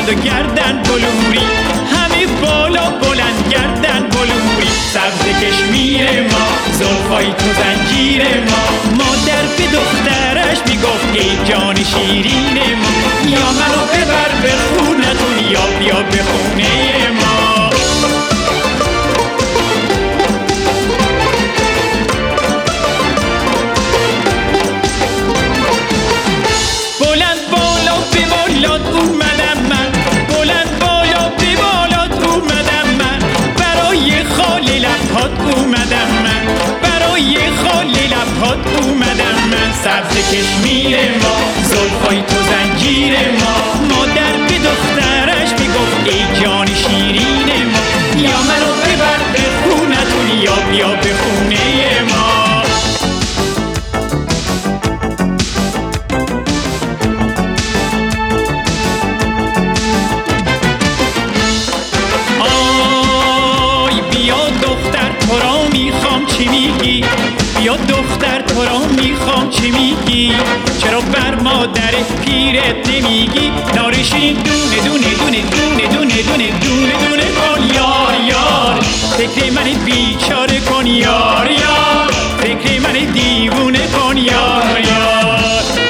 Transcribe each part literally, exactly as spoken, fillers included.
بلند و گردن بلوری، همه بالا بلند گردن بلوری. سبز کشمیر ما، زلفای تو زنجیر ما، مادر به دخترش میگفت ای جان شیرین ما، یا منو ببر به خونتون یا بیا به خونه ما. بلند بالا به بالات اومدم من، بلند بالا به بالات اومدم من، برای خالی لبهات اومدم من، برای خالی لبهات اومدم من. سبز کشمیر ما، زلفای تو زنجیر ما، مادر به دخترش میگفت ای جان شیرین ما، یا منو ببر به خونتون یا بیا به خونه ما. تو را میخوام چی میگی؟ بیا دختر تو را میخوام چی میگی؟ چرا بر مادر پیرت نمیگی؟ نارشین دونه دونه دونه دونه دونه دونه دونه دونه کن یار یار، فکر من بیچاره کن یار یار، فکر من دیوونه کن یار یار.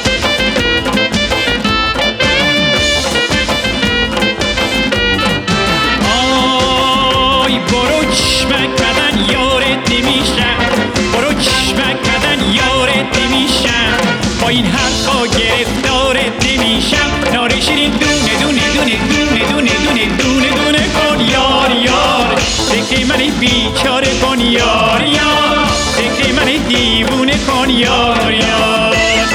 آی برو چشمک بدن یارت نمیشم، برو چشمک بدن یارت نمیشم، با این حرفا گرفتارت نمیشم. نارشین دونه دونه دونه دونه دونه دونه دونه دونه کن یار یار، فکر من بیچاره کن یار یار، فکر من دیوونه کن یار یار.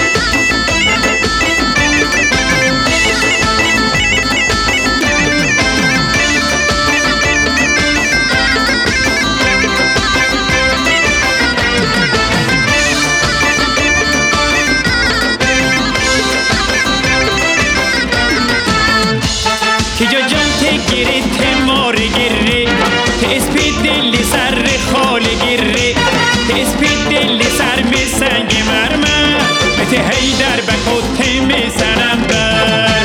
که جا جان ته گره ته مار گره، ته اسپی دل سر خال گره، ته اسپی دل سر می سنگ مرمر، ته هیدر بکو ته می سنم بر.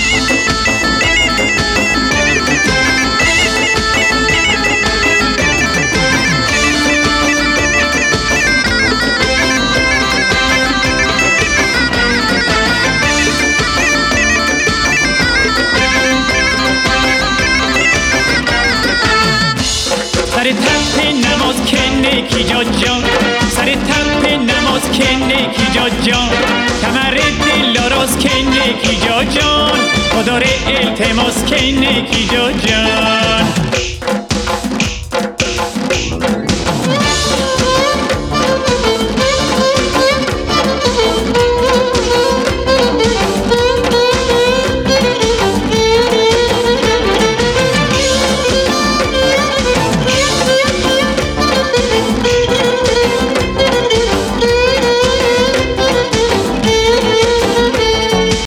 سر تپ نماز کنه کی جا جان، سر تپ نماز کنه کی جا جان، کمر دل آراز کنه کی جا جان، خدا ره التماس کنه کی جا جان.